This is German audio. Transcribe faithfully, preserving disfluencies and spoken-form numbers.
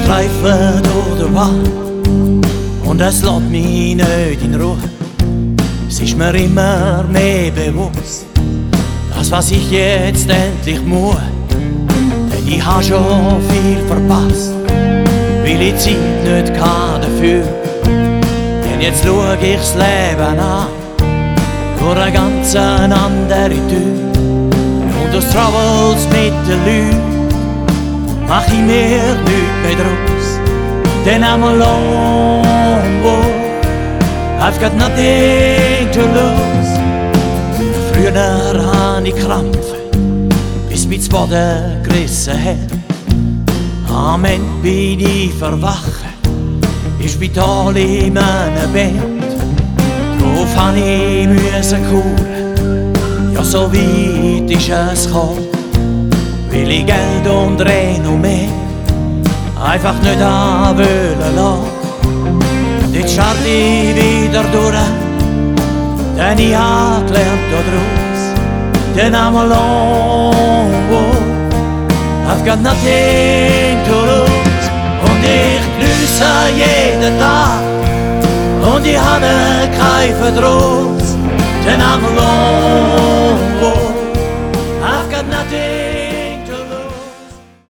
streife durch den Wald und es lässt mich nicht in Ruhe. Es ist mir immer mehr bewusst, das was ich jetzt endlich muss. Denn ich habe schon viel verpasst, weil ich Zeit nicht kann dafür. Denn jetzt schau ich das Leben an, durch eine ganz andere Tür. Und aus Troubles mit den Leuten mach ich mir nichts mehr draus. Then I'm alone, whoa, I've got nothing to lose. Früher hatte ich Krampfen, bis mich zu Boden gerissen hat. Am Ende bin ich verwacht, im Spital in meinem Bett. Drauf habe ich müssen kuren, ja so weit ist es gekommen, weil ich Geld und Renommee einfach nicht an wollen lassen. Jetzt starte ich wieder durch, denn ich habe gelernt daraus. Denn I'm alone, whoa, I've got nothing to lose. Und ich geniesse jeden Tag und ich habe keinen Verdruss. Denn I'm alone, whoa,